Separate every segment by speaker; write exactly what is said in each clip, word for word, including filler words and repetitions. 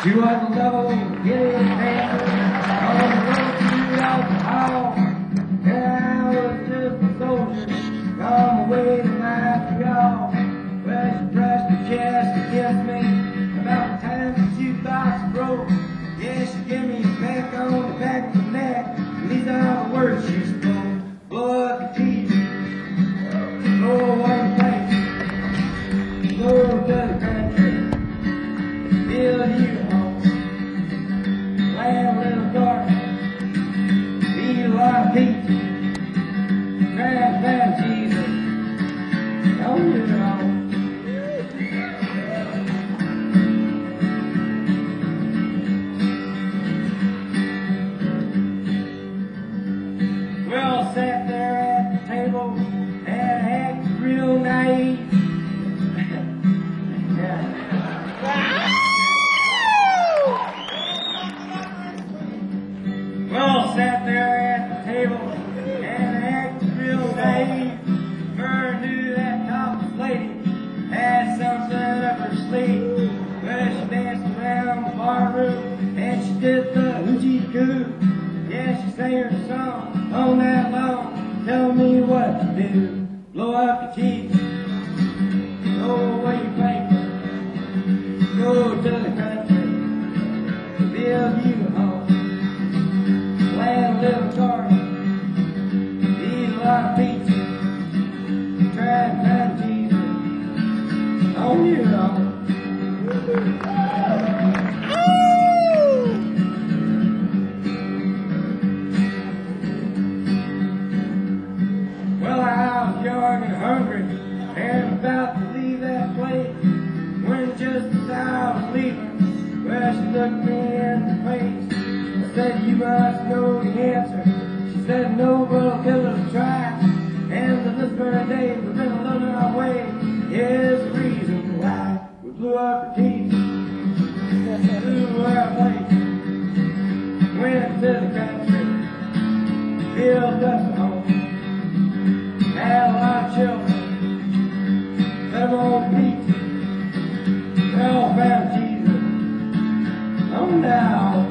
Speaker 1: She was a level, giddy dancer on the road to alcohol. And I was just a soldier, on my way to Montreal. Well, she brushed her chest against me about the time the shoebox broke. Yeah, she gave me a back on the back of the neck, and these are the words she spoke. Blow up your teeth, go one place, go to the country, build you a home, land a little garden, eat a lot of pizza, try and find Jesus, don't do it all. Well, I sat there at the table and acted real naive. Well, I sat there at the table and acted real naive. Her knew that topless lady had something up her sleeve. Well, she danced around the bar room and she did the hoochie coo. Yeah, she sang her song all night long. Tell me what to do. Blow up your teeth. Go where you think. Go to the country. Build you a home. Plant a little garden. Eat a lot of pizza. Try and find Jesus on your own. Well, I was young and hungry and about to leave that place when just as I was leaving, well, she looked me in the face. I said, you must know the answer. She said, no, but I'll give it a try. And to this very day, we've been alone our way. Here's the reason why we blew up the teeth. Blew our place. Went to the country. Built us a home. Had a lot of children, let them all beat. They all found Jesus. Oh, now.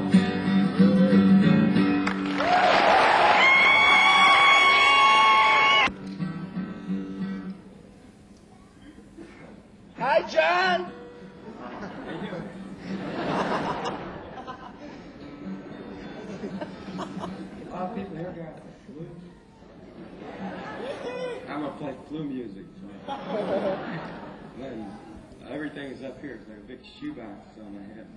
Speaker 2: Hi, John.
Speaker 1: A lot of people here got flu. I'm gonna play flu music. Then everything is up here. It's like a big shoebox on my head.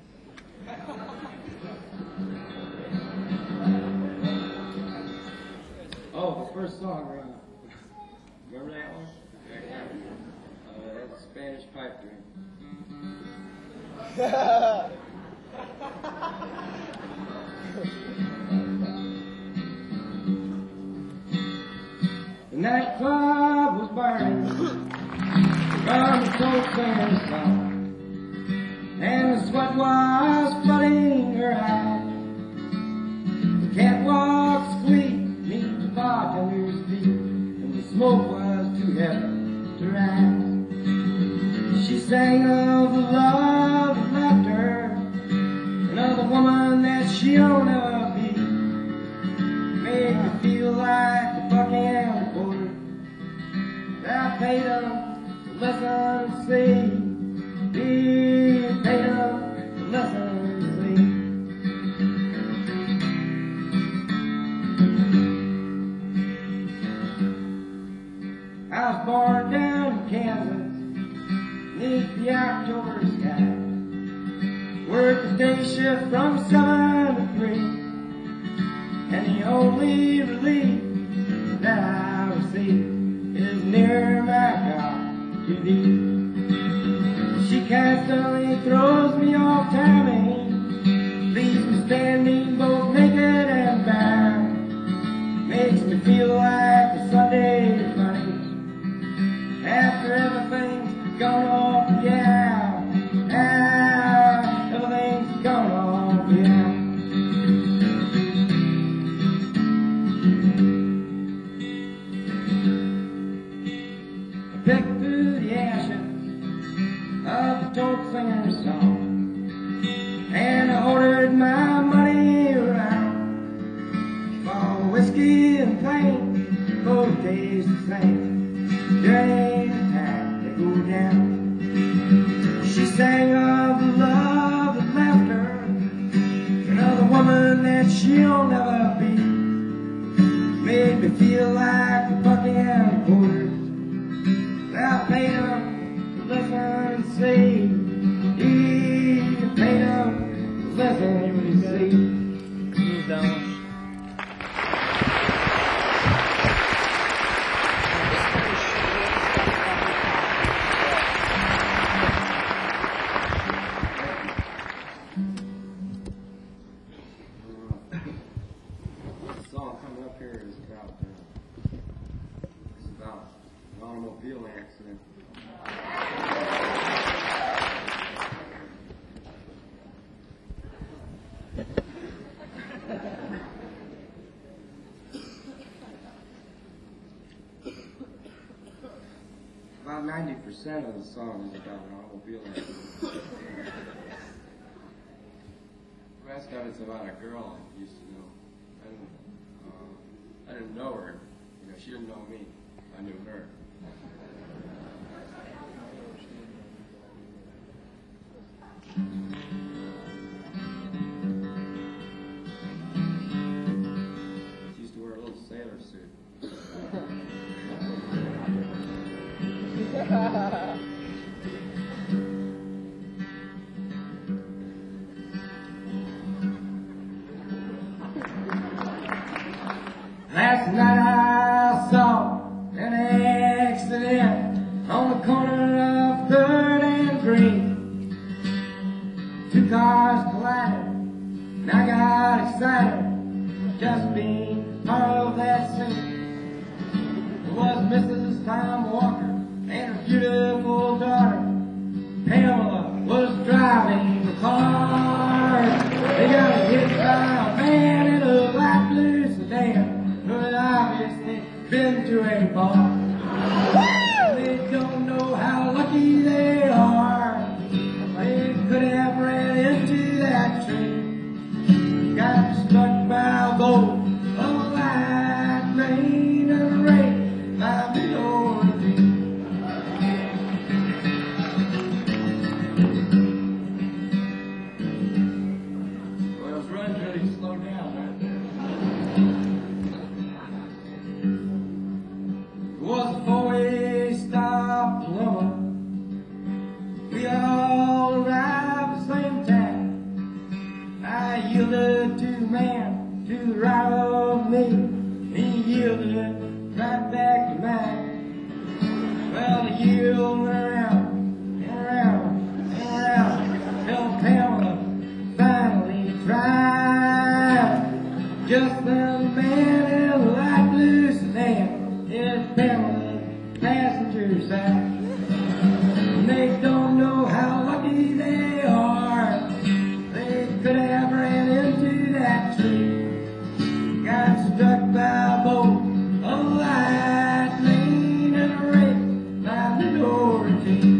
Speaker 1: Oh, the first song, uh, remember that one? Uh, that's Spanish pipe dream. The nightclub was burning from the smoke and the sun, and the sweat was flooding her eyes. The catwalk squeaked beneath the bartender's feet, and the smoke was too heavy to rise. She sang of the love that left her, and of the woman that she'll never be. Made me feel like the Buckingham Reporter. I paid them to listen to see. He paid them to listen to see. I was born down in Kansas, beneath the October sky. Worked the day shift from seven to three. And the only relief that I receive is near my God to thee. She constantly throws me off timing, leaves me standing both naked and bare. Makes me feel like a Sunday funny after everything's gone off the air. Ah, everything's gone off the air. Picked through the ashes of the folk singer's song, sang of the love that left her, another woman that she'll never be. Made me feel like a fucking horse. I paid him to listen and see. He paid him to listen and see.
Speaker 2: Move down.
Speaker 1: The song coming up here is about uh, it's about an automobile accident. About ninety percent of the song is about an automobile accident. The rest of it's about a girl I used to know. I didn't, uh, I didn't know her. You know, she didn't know me. I knew her. She used to wear a little sailor suit. Last night I saw an accident on the corner of Third and Green. Two cars collided, and I got excited just being part of that scene. It was Missus Tom Walker and her beautiful daughter Pamela was driving the car. They got hit by a man in a light blue sedan who had obviously been to a bar. They don't know how lucky they are. They could have ran into that train. Got struck by a bolt of light rain and rain by minority. Well, it was running really slow down right there. It was a four-way stop dilemma. We all arrived at the same time. I yielded to the man to the right of me. He yielded right back to mine. Well, the yield went around and around and around till Pamela finally tried. Just then the man in the light blue sedan is Pamela's passenger side. And they don't know how lucky they are. They could have ran into that tree. Got struck by a bolt of light rain and rain by minority.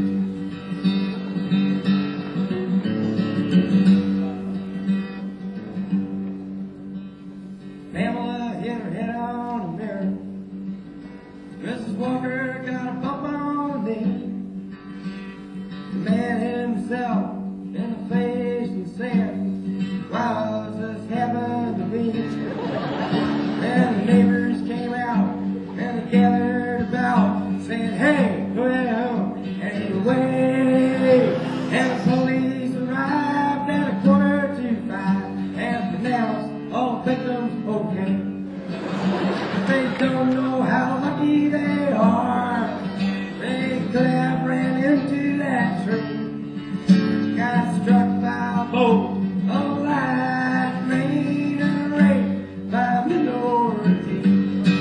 Speaker 1: Pamela hit her head on the mirror. Missus Walker got a bump on the knee. The man hit himself in the face and said, "Why does this happen to me?" Then the neighbors came out and they gathered about, saying, "Hey, go ahead home and away." And the police arrived at a quarter to five and pronounced all victims okay. But they don't know how lucky they are. They could have ran into that tree. Got struck by a bolt of light rain and rain by minority.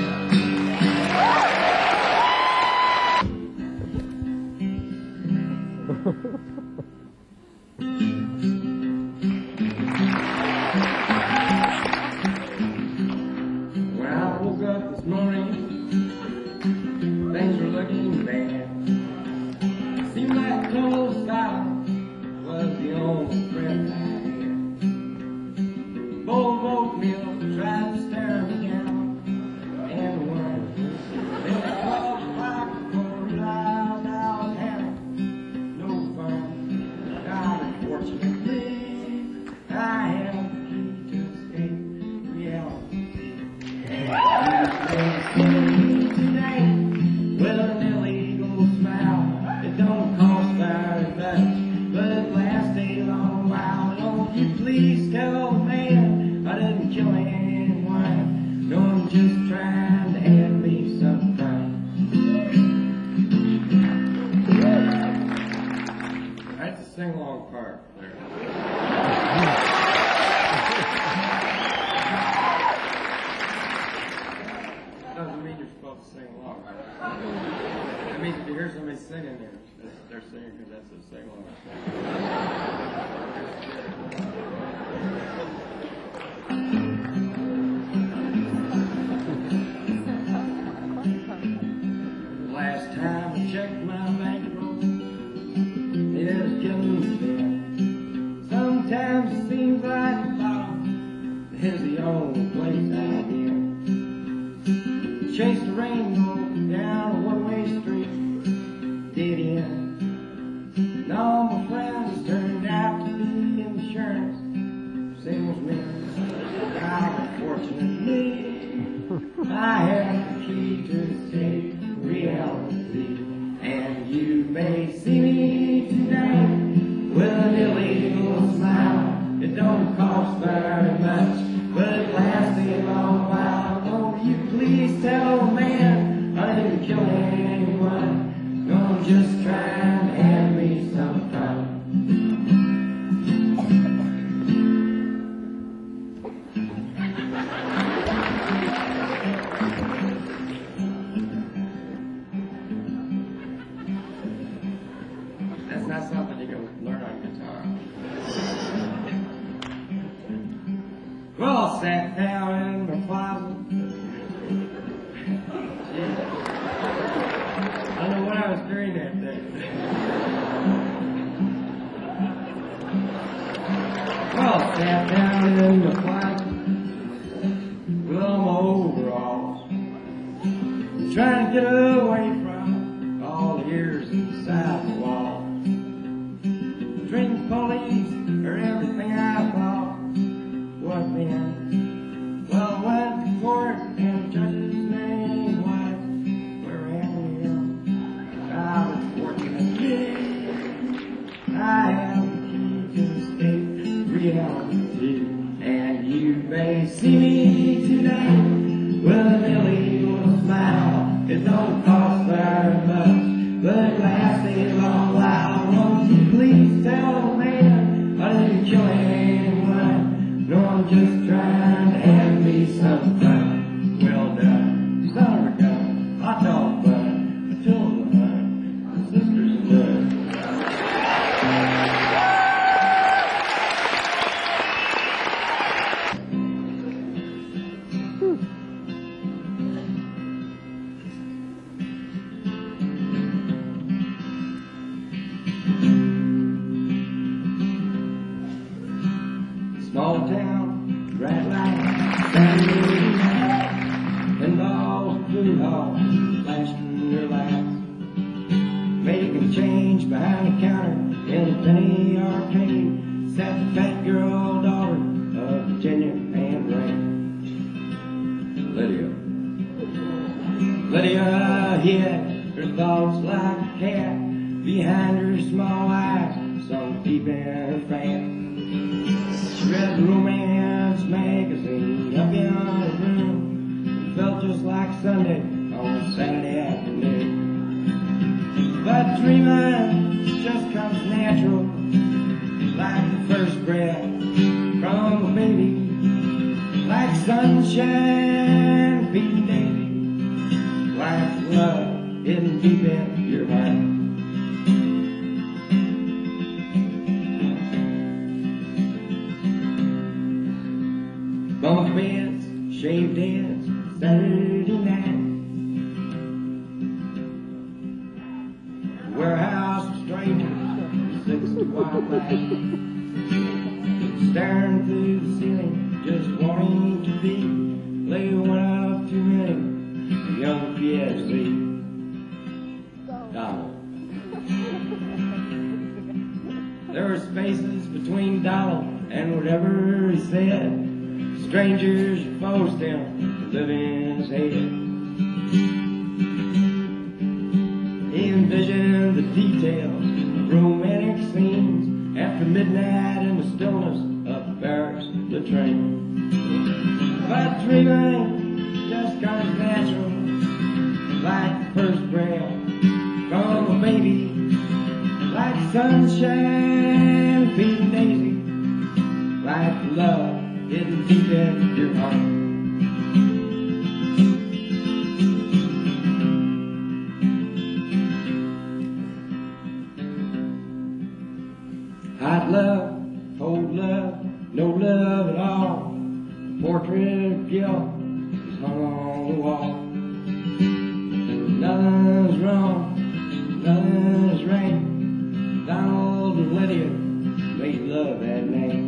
Speaker 1: When I woke up this morning, things were looking bad. Seemed like close silence was the only friend I had. Bold oatmeal tried to stare me down, and when they called the clock for realized I was having no fun. please tell the man I didn't kill anyone? No, I'm just trying to add me some time. That's a sing-along part there. Doesn't mean you're supposed to sing along. That means if you hear somebody singing there, they're singing because that's a sing-along. Last time I checked my bankroll, it was killing me dead. Sometimes it seems like the bottom is the only place I've been. Chased a rainbow down a one-way street, dead end. And all my friends turned out to be insurance salesmen. Unfortunately, I have the key to escape reality, and you may see me tonight with an illegal smile. It don't cost very much, but it lasts a long while. Won't you please tell a man I didn't kill anyone? No, I'm just trying to have me some fun. That's not something you can learn on guitar. Well, I sat down in my closet. I don't know what I was doing that day. Well, I sat down in my closet with all my overalls, trying to get away from all the years inside the wall. Drink police or everything I thought was then. Well, I went to court and the judge's name was Abraham. Unfortunately, I have the key to escape reality, and you may see me tonight with an illegal smile. It don't cost very much, but it lasts a long while. Won't you please tell the man I didn't kill anyone? No, I'm just trying to have me some fun. Well done, son of a gun, hot dog bun, children hunt, sisters and blood. Small town, bright lights, Saturday night, and all the food halls flashing their lights, making change behind the counter in the penny arcade. Sat the fat girl daughter of Virginia and Ray. Lydia. Lydia hid her thoughts like a cat behind her small eyes, sunk deep in her fan. She read the romance magazine up in her room. It felt just like Sunday on a Saturday afternoon. But dreaming just comes natural, like the first breath from a baby, like sunshine feeding Davy, like love hidden deep in your heart. Bunk beds, shaved heads, Saturday night. Warehouse of strangers, six to wild light. Staring through the ceiling, just wanting to be. Lay one of too many, a young P S C. Donald. There were spaces between Donald and whatever he said. Strangers forced him to live in his head. He envisioned the details of romantic scenes after midnight in the stillness of barracks, the train. But dreaming just comes natural, like the first breath from a baby, like sunshine feeding daisy, like love hidden deep in your heart. Hot love, cold love, no love at all. A portrait of guilt is hung on the wall. Nothing's wrong, nothing's right. Donald and Lydia made love that night.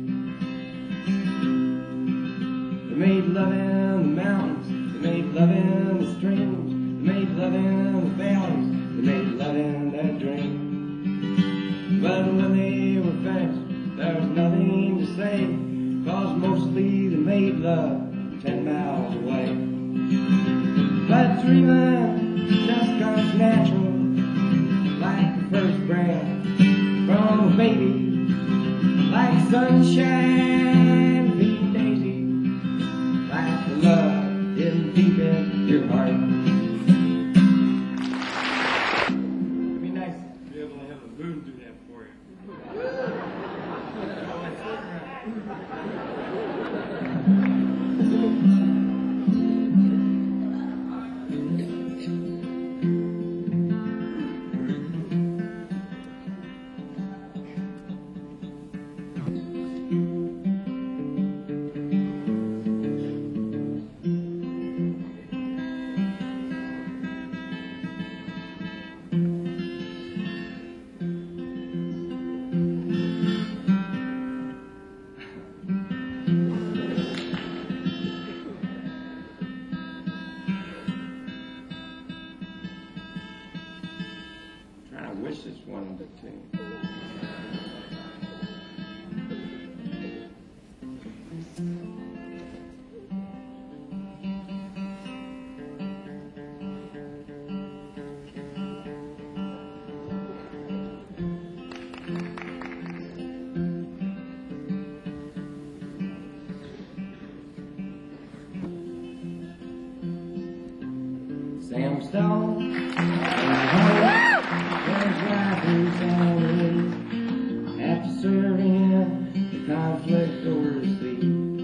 Speaker 1: They made love in the mountains, they made love in the streams, they made love in the valleys, they made love in their dreams. But when they were finished, there was nothing to say, 'cause mostly they made love ten miles away. But dreaming just comes natural, like the first breath from a baby, like sunshine feeding daisy, like the love hidden deep in your heart. It'd be nice to be able to have a moon do that for you. I wish this one would sing. Sam Stone, after serving the conflict overseas,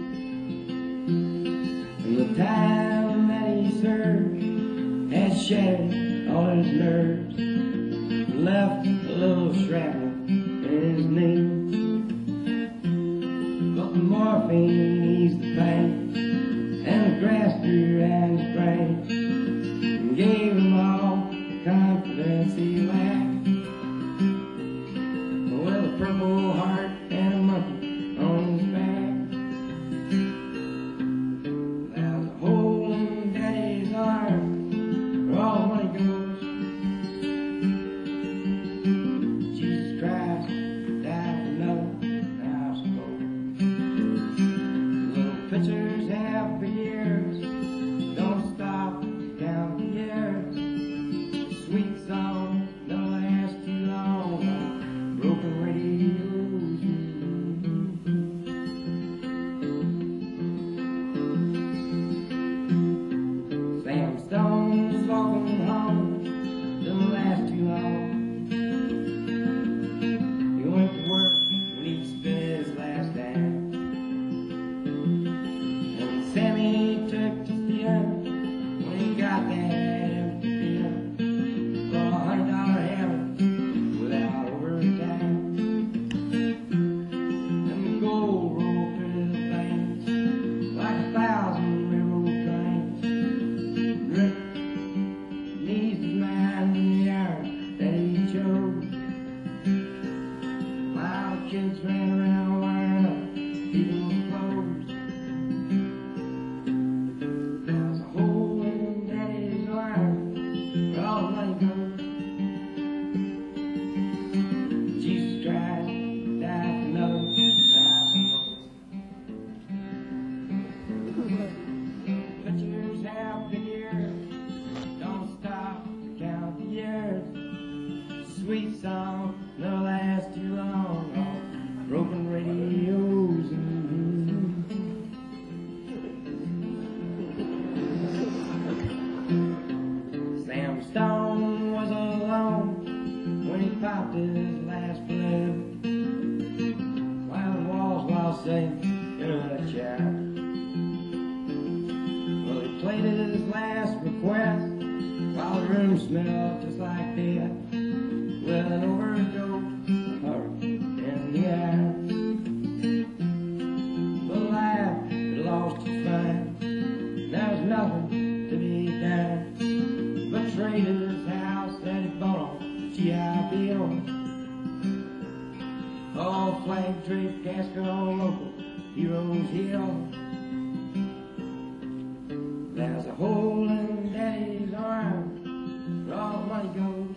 Speaker 1: and the time that he served had shattered all his nerves, and left a little shrapnel in his knee. But the morphine eased the pain, and the grass grew out his brain, and gave him all the confidence he lacked. With a purple heart and a monkey on his back, there's a hole in Daddy's arm where all money goes, all safe in a chat. Well, he played his last request while the room smelled just like death, with an overdose of her in the air. The lad had lost his mind. There's nothing to be done but trade his house that he bought on the G I Bill. All flag draped casket on local Heroes Hill. There's a hole in Daddy's arm where all the money goes.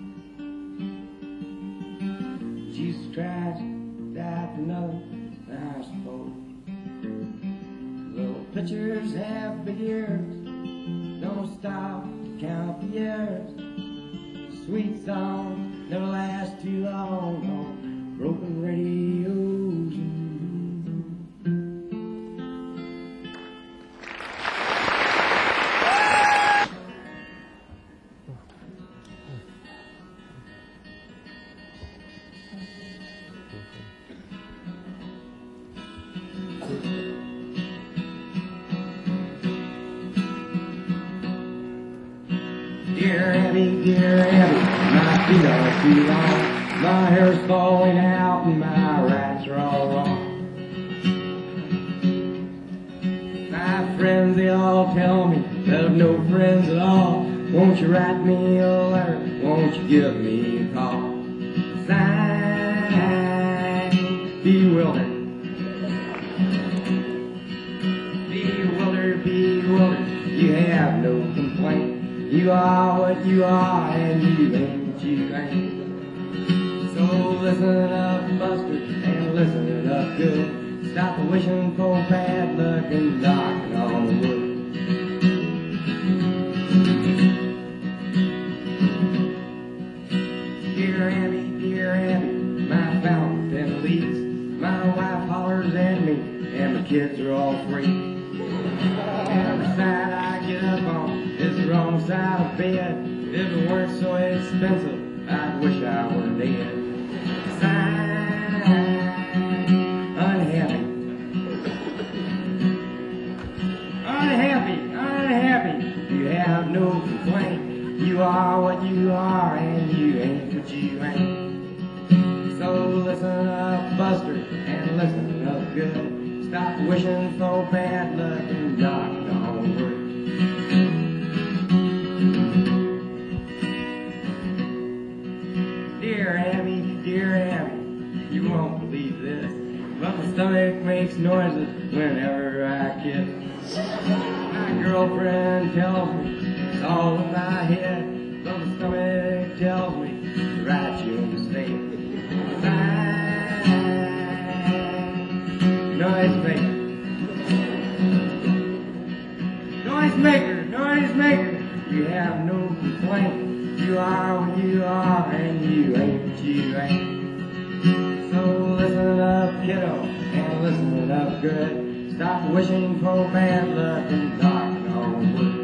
Speaker 1: Jesus Christ died for nothing, I suppose. Little pitchers have big ears, don't stop to count the years. Sweet songs never last too long on broken radios. Dear Abby, dear Abby, my feet are too long, my hair's falling out and my rights are all wrong. My friends, they all tell me that I've no friends at all. Won't you write me a letter, won't you give me a call? Sign, bewildered, bewildered, bewildered, you have no complaint. You are what you are, and you ain't what you ain't. So listen up, Buster, and listen up good. Stop wishing for bad luck and knocking on the wood. Dear Abby, dear Abby, my fountain leaks. My wife hollers at me, and my kids are all free. Every side I get up on is the wrong side of bed. If it weren't so expensive, I'd wish I were dead. Sign, unhappy, unhappy, unhappy. You have no complaint. You are what you are, and you ain't what you ain't. So listen up, Buster, and listen up good. Stop wishing for bad luck and knocking on wood. Dear Abby, dear Abby, you won't believe this, but my stomach makes noises whenever I kiss. My girlfriend tells me it's all in my head, but my stomach tells me to write you a mistake. Noise maker, noise maker, noise maker, you have no complaint. You are what you are, and you ain't what you ain't. So listen up, kiddo, and listen up good. Stop wishing for bad luck and knocking on wood.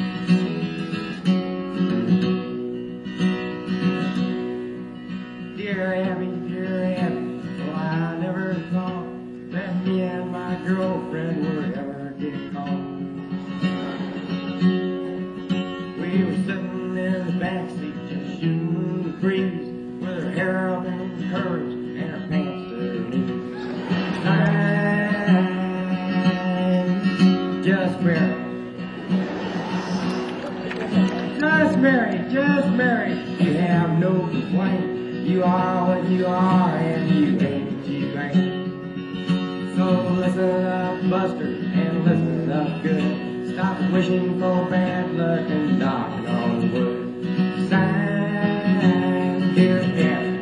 Speaker 1: Dear Abby, dear Abby, well I never thought that me and my girlfriend would ever get caught. We were sitting in the backseat just shooting the breeze, with her hair up in curls and her pants to her knees. I'm just married, just married, just married. You have no complaint. You are what you are, and you ain't what you ain't. So listen up, Buster, and listen up good. Stop wishing for bad luck and knocking on wood. Sign, dear Abby.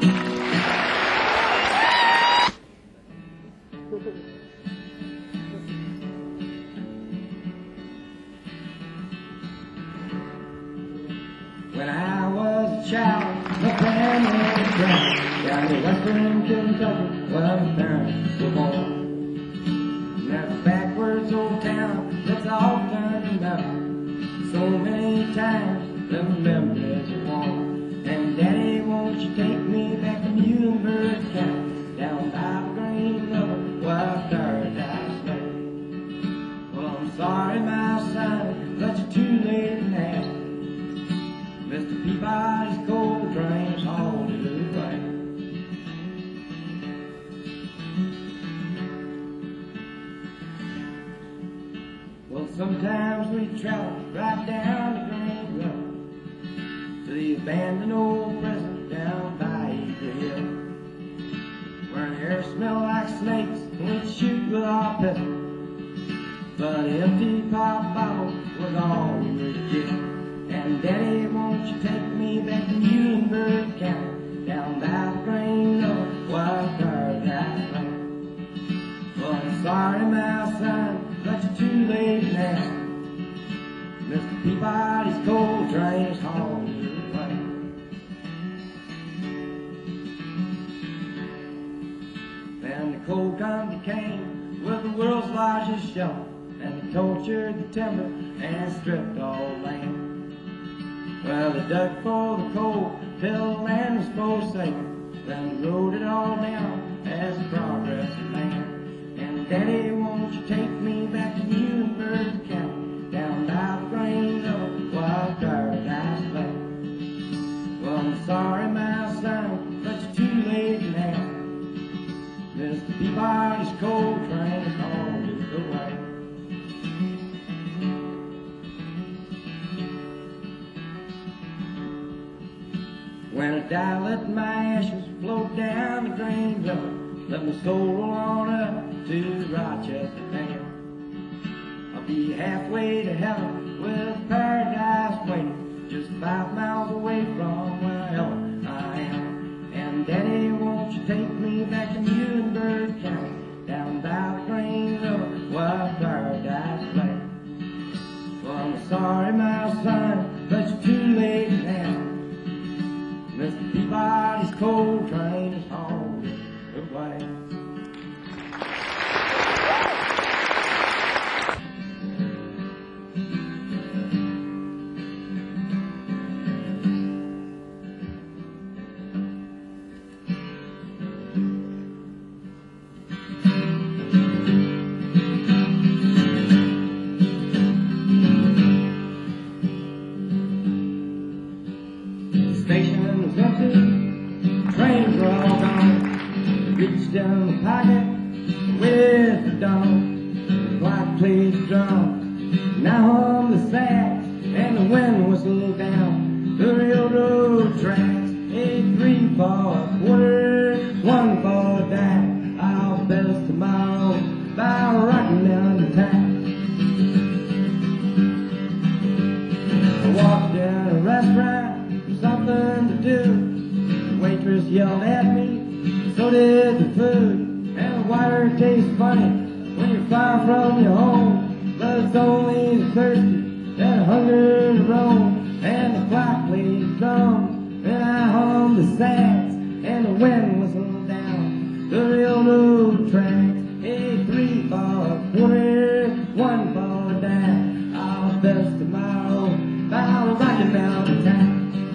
Speaker 1: When I was a child, the family was drowned down to western Kentucky, where my parents were born. That backwards old town that's all turned out. So many times the memories are warm. And Daddy, won't you take me back to Muhlenberg County, down by the Green River, Sometimes we travel right down the Green Road to the abandoned old prison down by Eagle Hill, where the air smelled like snakes and we'd shoot with our pistols. But empty pop bottles was all we would get. And Daddy, won't you take me back to Muhlenberg County, down by the Green Road, wild paradise land? Well, I'm sorry, my son, but you're too late now. Mister Peabody's coal train is hauled away. Then the coal company came with the world's largest shovel, and they tortured the timber and stripped all land. Well, they dug for the coal till the land was forsaken, then rode it all down as a progress man. And Daddy, won't you take me back to Muhlenberg County, down by the Green Road, wild paradise land? Well, I'm sorry, my son, but you're too late now. Mister Peabody's coal train is hauled away. When I die, let my ashes float down the Green Road. Let my soul roll on up to Rochester town. I'll be halfway to heaven with paradise waiting, just five miles away from wherever I am. And Daddy, won't you take me back to Muhlenberg County, down by the Green Road, wild paradise land? Well, I'm sorry, my son, but you're too late now. Mister Peabody's coal train is hauled away. The station was empty, trains were all gone. Reached down the pocket with the dawn. The clock played the drum, now hum the sax, and the wind whistled down the railroad tracks. Eight, three for a quarter, one for a dime. I'll bet us tomorrow by rocking down the town. I walked down a restaurant for something to do. The waitress yelled at me, so did the food. And the water tastes funny when you're far from your home, but it's only the thirsty that hunger to roam. And the clock played drums, and I hummed the sax, and the wind whistled down the railroad tracks. Hey, three for a quarter, one for a dime. I'll bet us tomorrow by rocking down the town.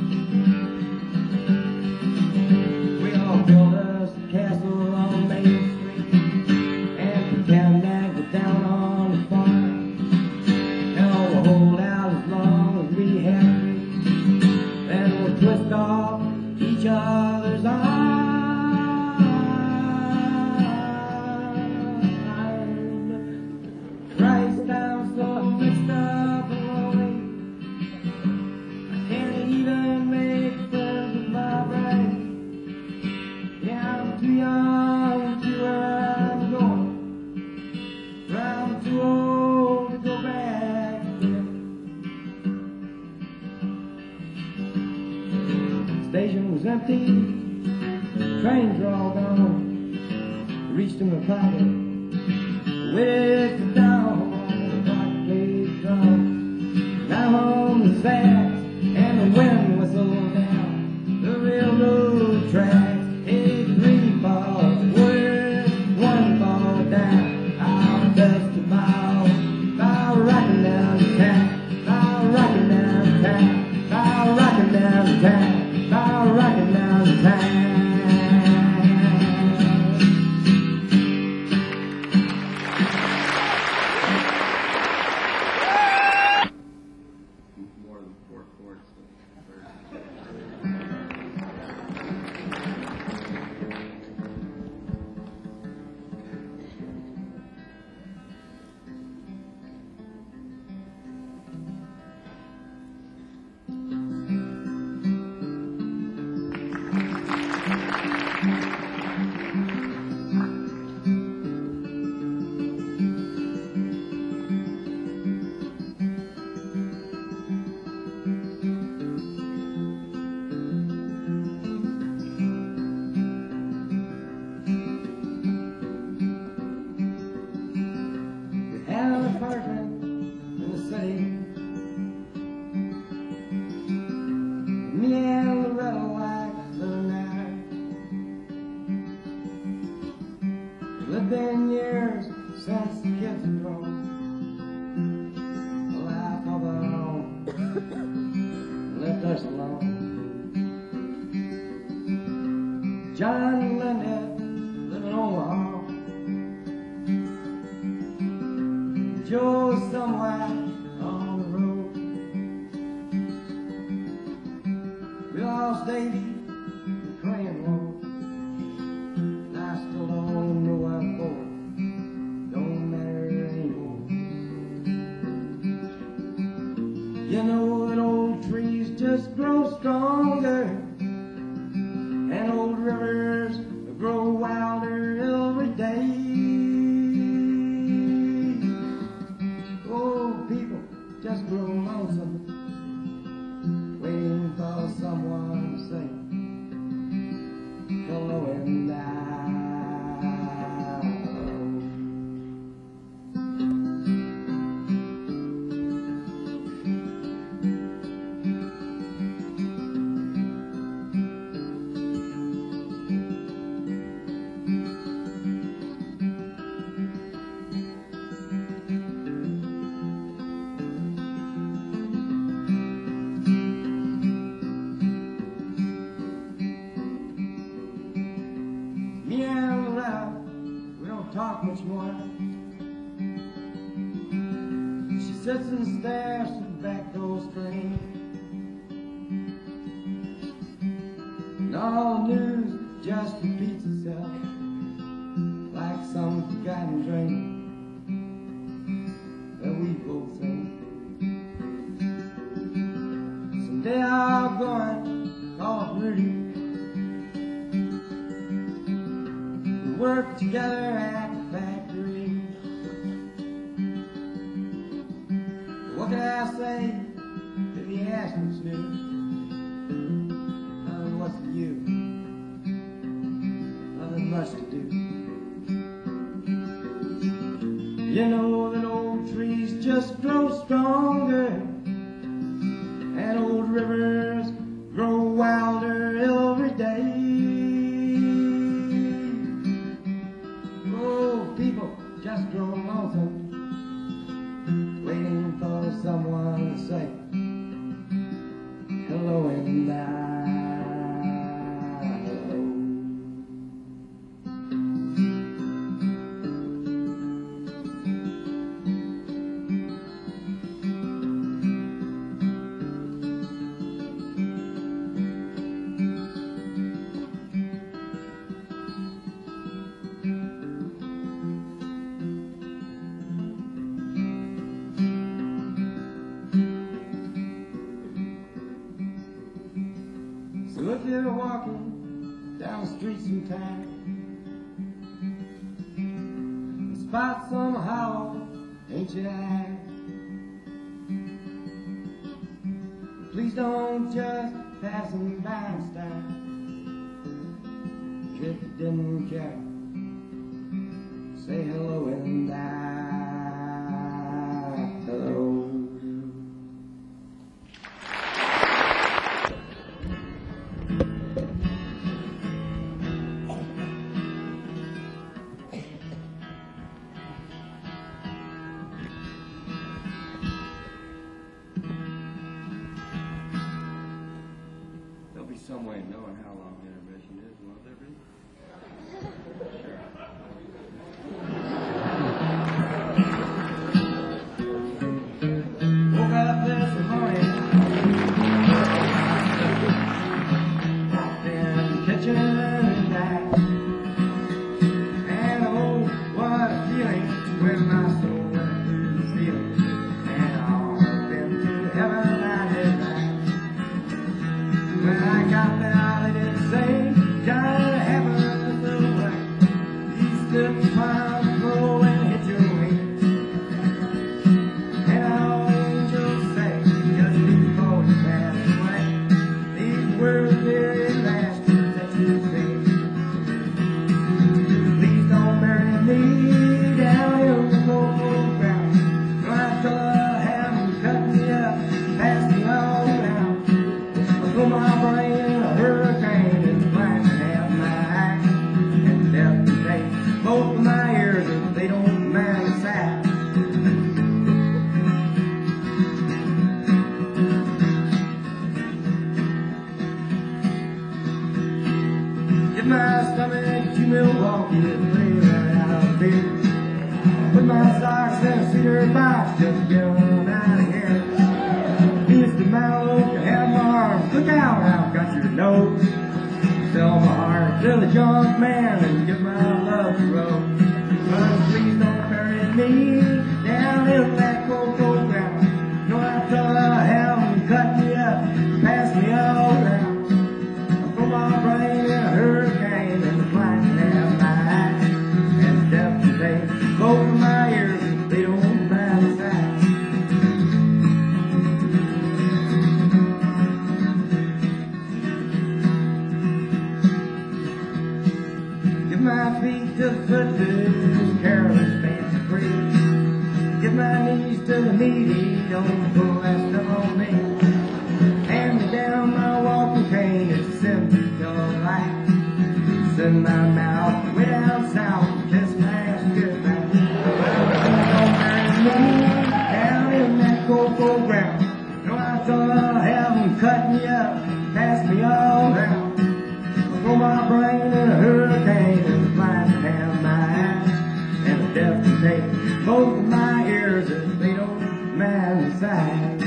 Speaker 1: We all built us a castle on Main Street, and pretend that we're down on the farm. Hell, we'll hold out as long as we have to, then we'll twist off each other's arms. Christ, I'm so mixed up and lonely, I can't even make friends with my brain. Yeah, I'm too young to see where I'm going, but I'm too old to go back again. The station was empty, trains were all gone. Reached in my pocket with the dawn, the clock played drum, now home the sax, and the wind whistled down the railroad tracks. Hey, three for a quarter, one for a dime. I'll bet tomorrow by rocking down the town, by rocking down the town, by rocking down the town, by rocking down the town. Well, it's been years since the kids have grown. A life of our own left us alone. John and Linda living on the hall. Joe's somewhere on the road. We lost Davy, the crane road. And I still don't know what for. Don't matter anymore. You know that old trees just grow stronger, and old rivers grow wilder every day. Old people just grow lonesome, waiting for someone to say hello and die. Me and Loretta, we don't talk much more. She sits and stares through the back door screen, and all the news just repeats itself like some forgotten dream that we both think. Someday I'll go and call up Rudy. Work together at the factory. What can I say if he asks me to? Nothing, what's to you? Nothing much to do. You know that old trees just grow stronger, and old rivers grow wilder every day. People just grow lonesome, waiting for someone to say hello and die. Hello. So if you're walking down the street sometime, and spot some hollow ancient eye, please don't just pass them by and stop. If you didn't care, say hello and die. Hello. There'll be some way of knowing how long the intermission is, won't there be? Sure. Woke up this morning, walked in the kitchen and died. And oh, what a feeling when my soul went through the ceiling. And all up into heaven I did ride. When I got there, I didn't say, got to heaven the way. You stood upon the floor and hit your wings. And all angels say, just before you pass away, these were the very last words that you sing. Please don't bury me down in the cold ground. My color haven't cut me up, passed me all around. For my brain, a hurricane is blinding out my eyes, and death today, oh, both of my ears if they don't mind the sight. Give my stomach to Milwaukee and play right out of beer. Put my socks in a cedar box, just get on out of here. Mister Mallow, you have my arms, look out, I've got your nose. Sell my heart to the junk man and give my love a road. But please don't bury me down in that cold, cold ground. No, I thought I have them cut me up, pass me all around. I throw my brain in a hurricane and the flying down my eyes. And death to take both of my ears if they don't mind the sight. Give my feet to the footloose, careless, fancy free. Give my knees to the needy, don't pull that stuff on me. Hand me down my walking cane, it's simply your life. Send my mouth way down south, kiss my ass goodbye. Don't bury me down in that cold, cold ground. No, I thought I'd have them cut me up, pass me all around. Throw my brain in a hurricane and flying down my eyes. And the death to take both of my ears if they don't mind the sight.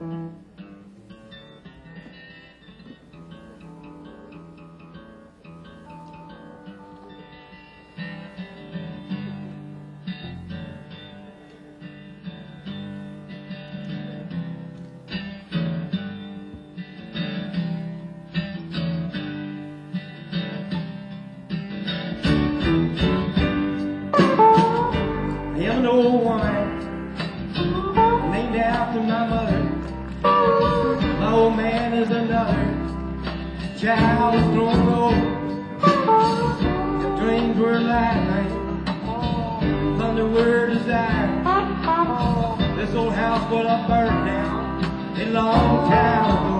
Speaker 1: An old woman named after my mother. My old man is another child thrown over. If dreams were lightning, thunder were desire, this old house would have burned down a long time ago.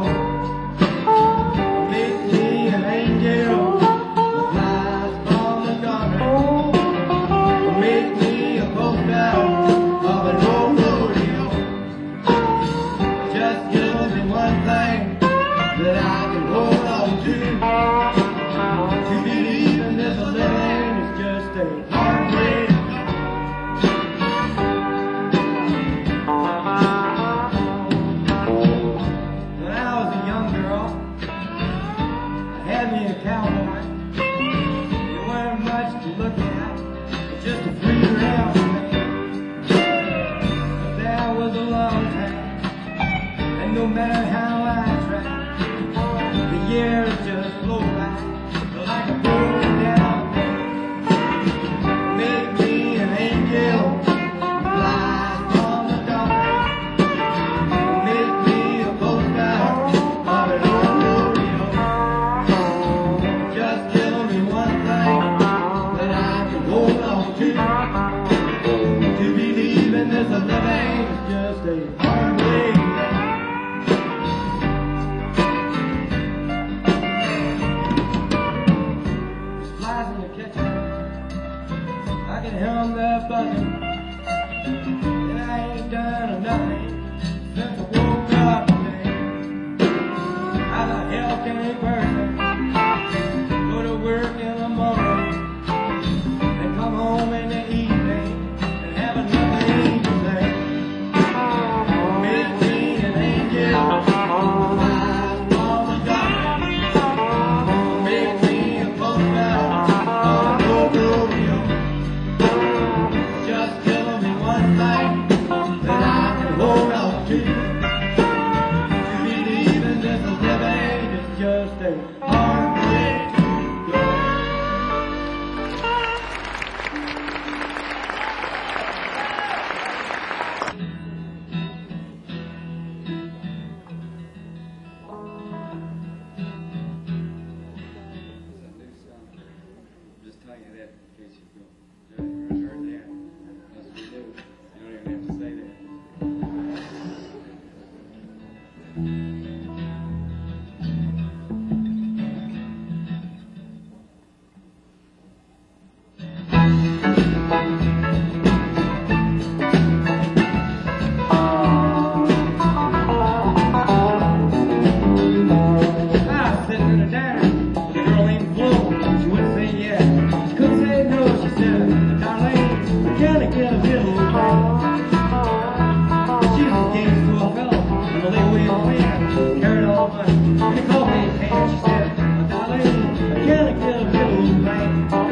Speaker 1: Make me an angel with flies from the garden. Make me of an old rodeo. Just give me one thing that I can hold on to. To believe in this living is just a hard way to go. When I was a young girl, I had me a cowboy. There weren't much to look at, just a free round. No matter how I try, the years just flow by like a rolling down. Make me an angel, fly from the dark. Make me a postcard of an old rodeo. Just give me one thing that I can hold on to. To believe in this living is just a hard way. I can hear them there buzzing, and I ain't done nothing since I woke up today. How the hell can a person go to work in the morning and come home in the evening and have nothing to say? Make me an angel, flies from the garden. Make me a postcard of an old rodeo. Just give me one thing that I can hold on to. To believe in this living is just a hard way to go. Just tell you that in case you feel heard that. Yes, we do. You don't even have to say that. I was sitting in a diner with a girl named Flo. She wouldn't say yes. She couldn't say no. She said, "Darlene, can I get a little bit?" She was engaged to a fellow on the Lakeway plan, carried all the money. They called me and she said, "Darlene, can I get a little bit?"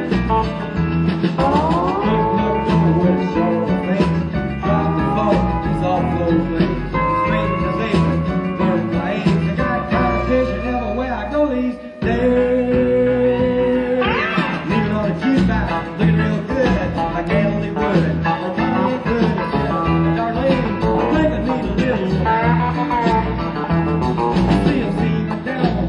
Speaker 1: Look, look, look, with a sorrowful face, dropped the phone, soft clothes lace, straight as apron, burning my age. I got competition everywhere I go these days. Leaving on a jukebox, looking real good, like Emily Wood. I'm probably good, she said, "Darlene, I think I need a little." C M C down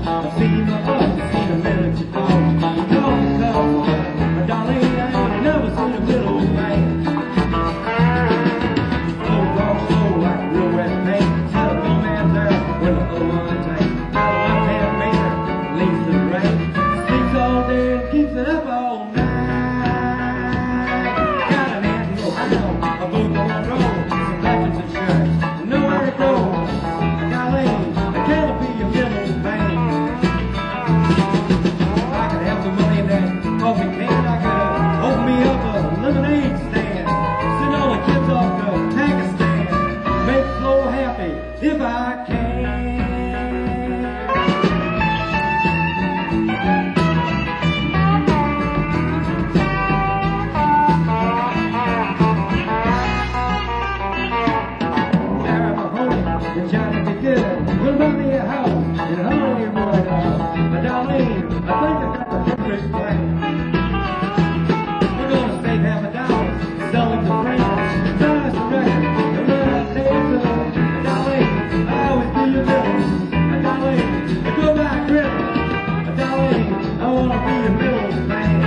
Speaker 1: I can. Sarah Mahoney, you're trying to be good. We'll buy me a house in Hollywood. But darling, I think I got the perfect plan. We're gonna save half a dollar, sell it to friends, buy us a record, and run up dancing. Darling, I always do your bill. Darling, I go by grip. Darling, I wanna be your middle man.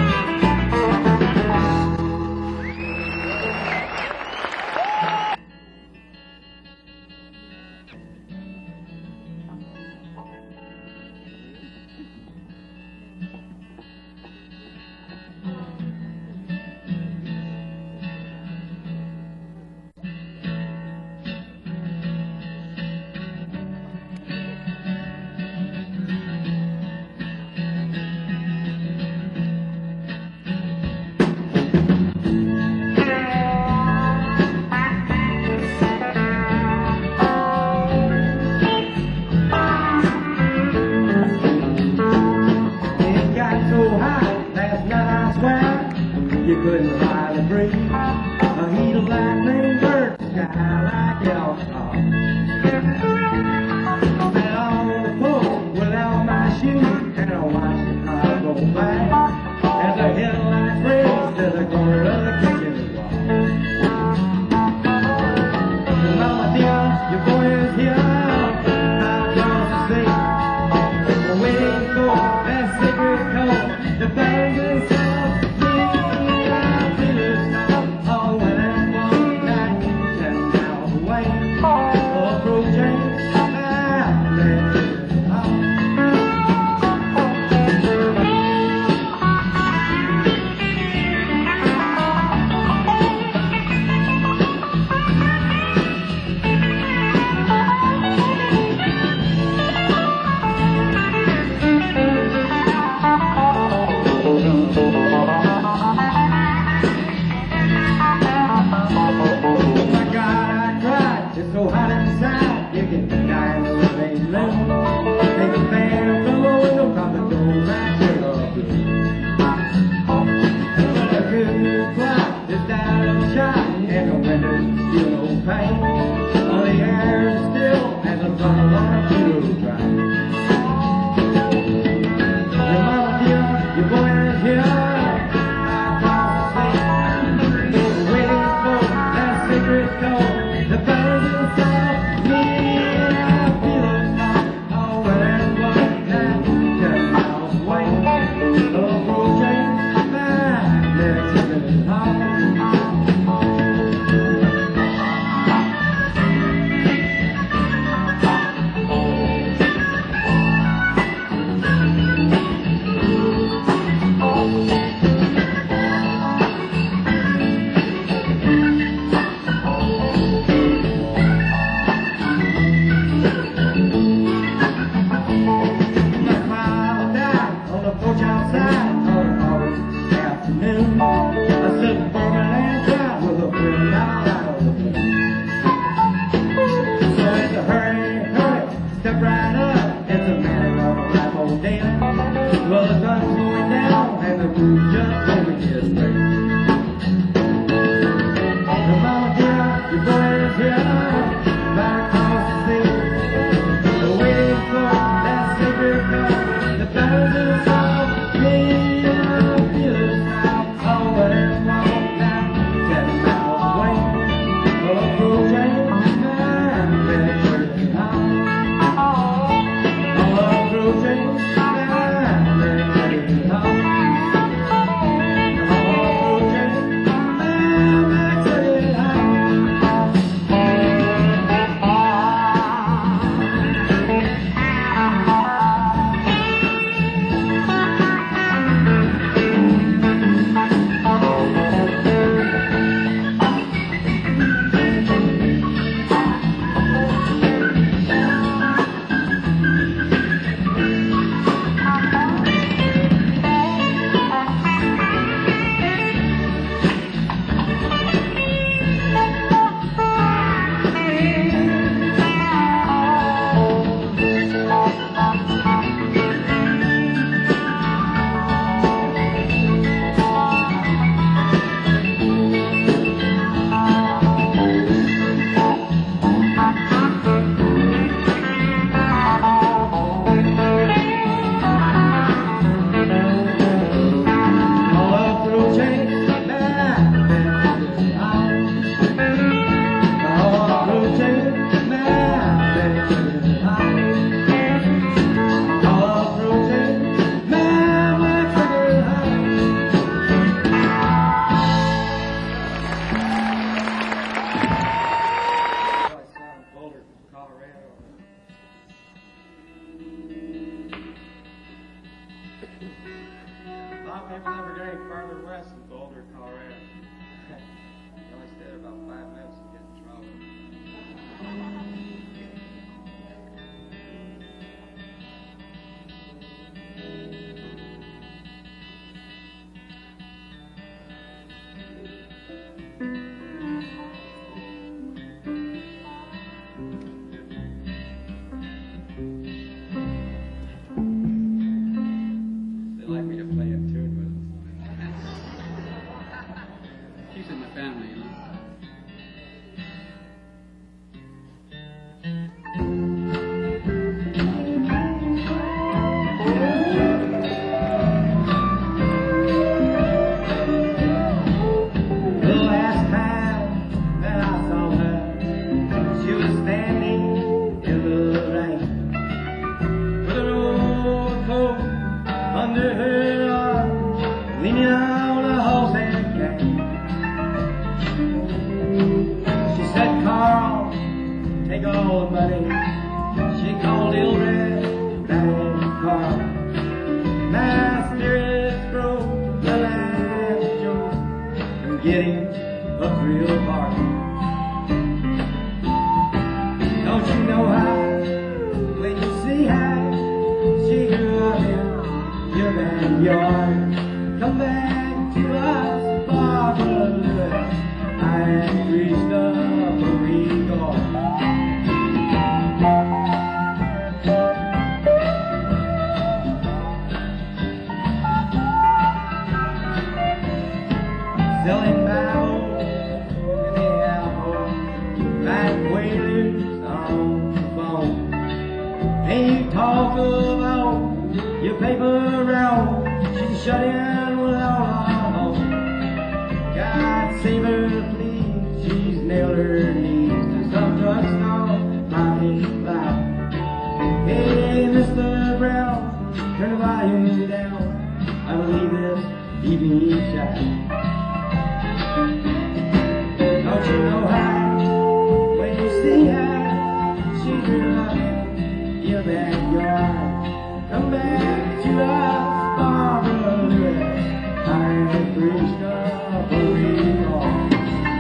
Speaker 1: You couldn't hardly breathe. A heat of lightning burnt the sky like alcohol. Sat on the porch without my shoes, and I watched the car go by as the headlights raised to the corner of the kitchen wall. Mama dear, your boy is here, I'm across the sea. We're waiting for that cigarette coat to burn inside. of out, your paper route, she's shut in without a home. God save her, please, she's nailed her knees to some drugstore, mighty flat. Hey, Mister Brown, turn the volume down, I believe this evening shot. Don't you know how, when you see her, she grew up in your backyard. Come back to us, Barbara Lewis, Hare Krishna, Hare Ram.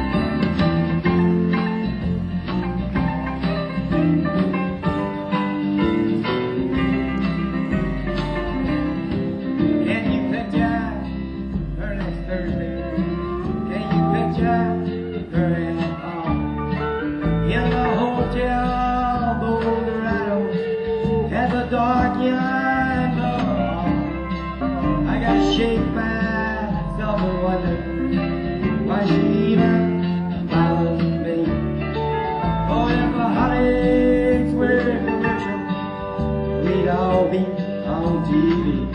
Speaker 1: Can you picture her next Thursday? Can you picture her at home? In the hotel, Boulder, Idaho, has a dark young girl. I gotta shake myself and wonder why she even bothers me. Oh, if a Hollywood Square commercial, we'd all be on T V.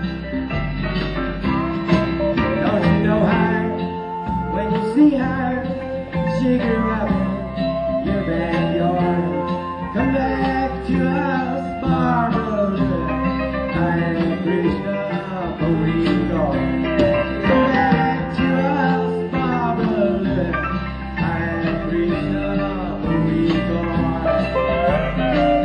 Speaker 1: Don't you know her, when you see her, she grew up in your backyard. Come back to us, Barbara Lewis, Hare Krishna, Hare Ram. Come back to us, Barbara Lewis, Hare Krishna, Hare Ram.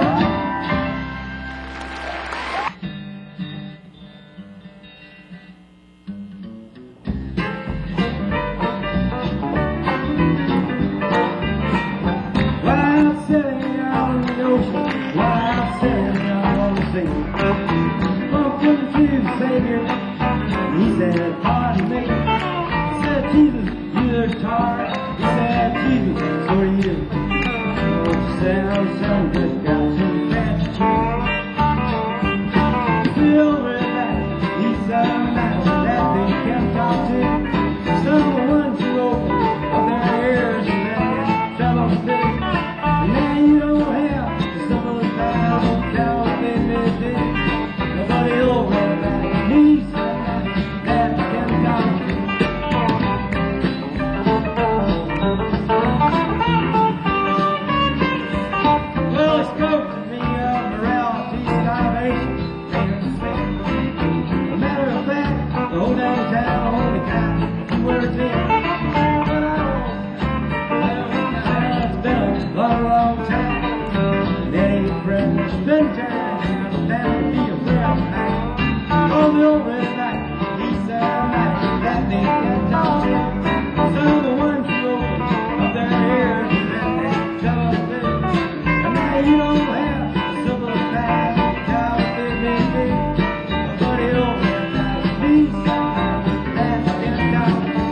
Speaker 1: While sitting on the ocean, while sitting on the sea, spoken to the Savior, he said, pardon me. He said, Jesus, you're tired. He said, Jesus, so are you. Oh, you sound, sound just got some fancy cheese. Silver light, he's some night that they can talk to. Someone to open up their ears and let them travel the city. And now you don't have the simple thousand cows they may be. Nobody over that needs somebody that can talk to. Well, it's spoke to me of morality, starvation, pain and sin. A matter of fact, the whole downtown only got two words in. But I don't, I don't know, it's been a long, long time. And it ain't friendly, spend time down to be a real man. Oh, the over at night, he said, night that they can talk to. Some of the ones who open up their ears and let them tell us this. And now you don't have the simple fact how they may be. Nobody over at night needs somebody that can talk to.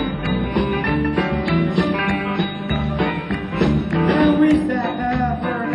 Speaker 1: Then we sat there for an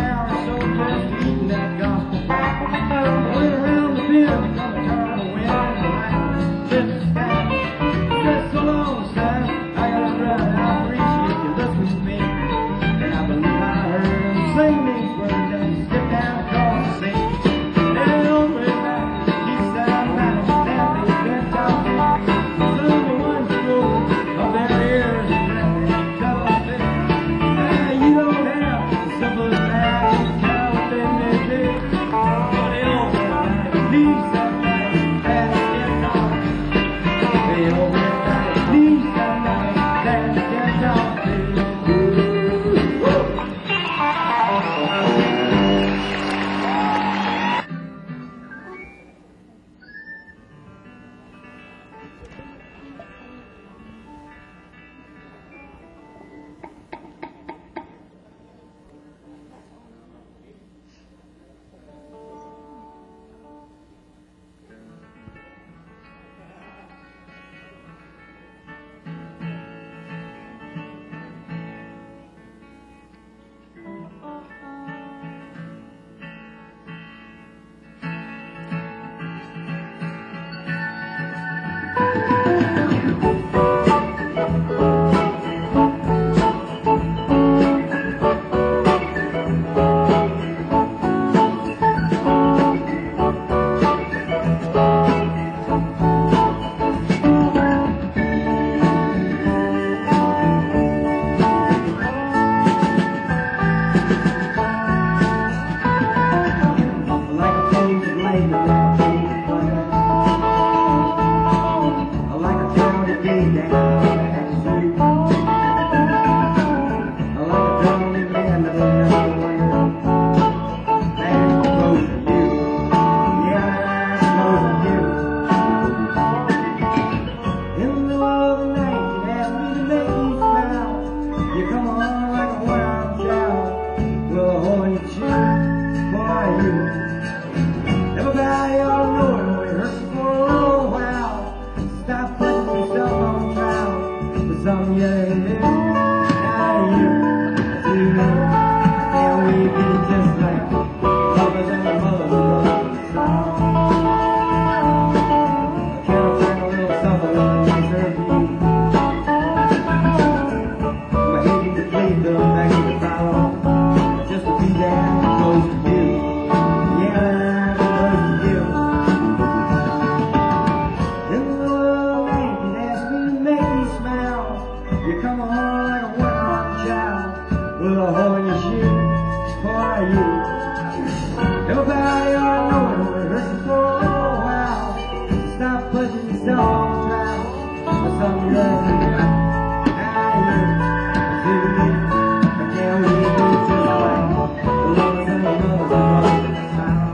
Speaker 1: for you. Nobody ought to know it only hurts you for a while. Stop putting yourself on trial for something that doesn't matter. Now you do me. I can't leave you just like the Lord and the mothers and mothers in the south.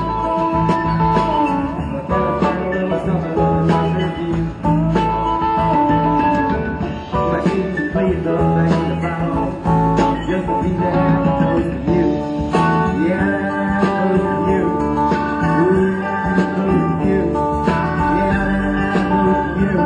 Speaker 1: But then I find a little something that is not for you. My kids to please those things about just to be there close to you. Yeah, close to you. Ooh, yeah, close to you. Yeah, close to you.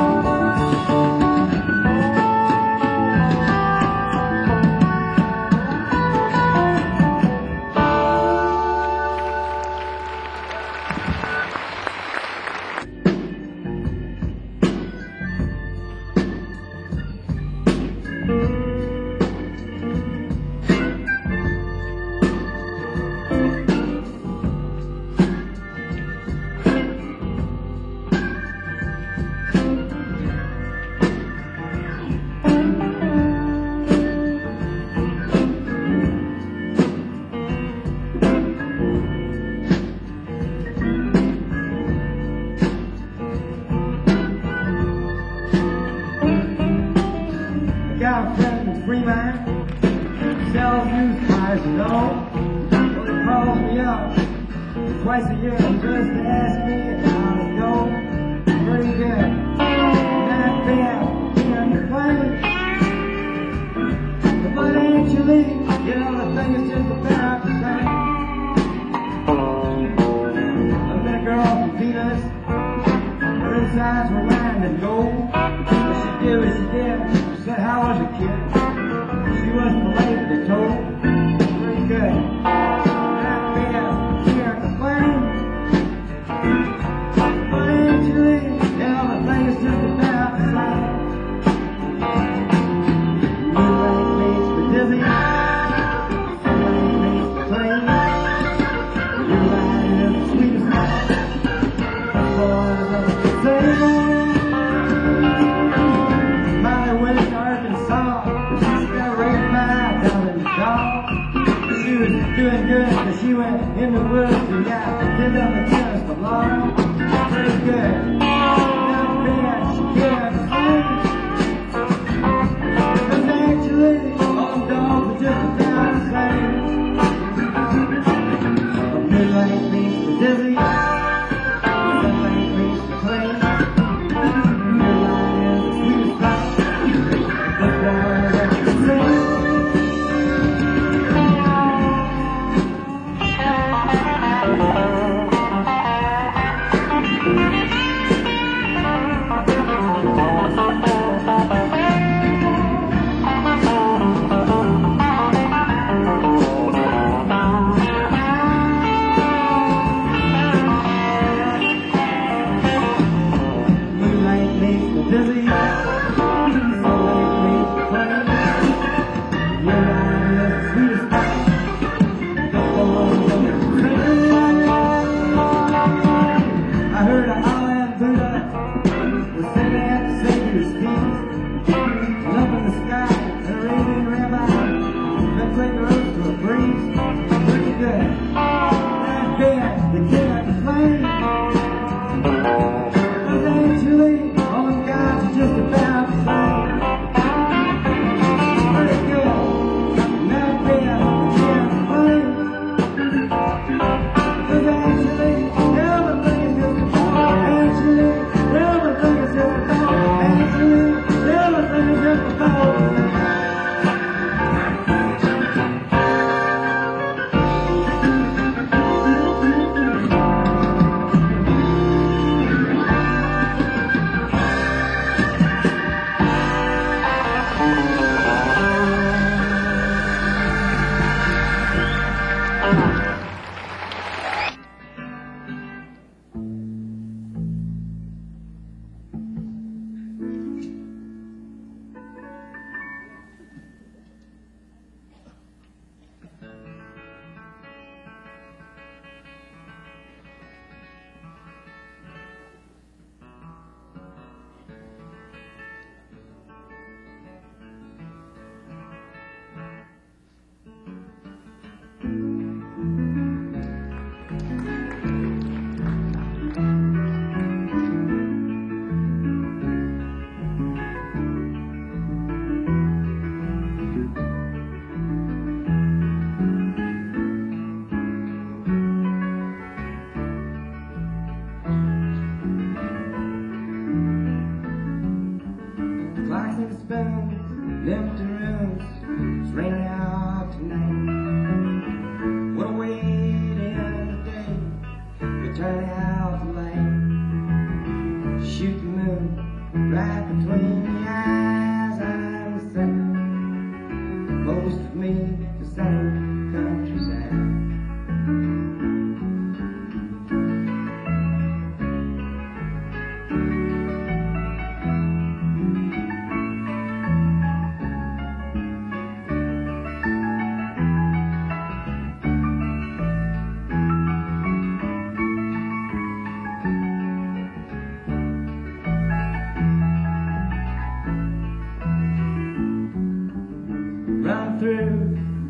Speaker 1: Got a friend in Fremont, sells used cars and all. Well, he calls me up twice a year just to ask me how to go. Pretty good. Not bad. Can't complain. But ain't you leave? You know, the thing is just about the same. I met a girl from Venus. Her insides were lined in gold. What she did was she did. She said, how was it, kid? She wasn't late, they told. Pretty good. Not bad. Can't complain. But ain't you leave? You know, the thing is just about the same. Moonlight makes me dizzy. Sunlight makes me plain. Your light is the sweetest night. That's all I've ever seen. Molly went to Arkansas. She got raped by a down dog. She was doing good because she went in the woods and got pinned up against the lawn. Pretty good. Not bad. She can't sing. But actually, all dogs are just about the same. Midnight makes me dizzy. Sunlight makes me clean. Your light is the sweetest light. That's all I've ever seen. Moonlight makes me dizzy. Sunlight makes me clean. Your light is the sweetest light. That's all I've ever seen. I heard a howling Buddha was sitting at the Savior's feet. And up in the sky, an Arabian rabbi been taking rose to a breeze. Pretty good. Not bad. They can't complain. But actually, all them guys are just about the same. Pretty good. Not bad. They can't complain. But actually, everything is just about. Actually, everything is just about. Actually, everything is just about.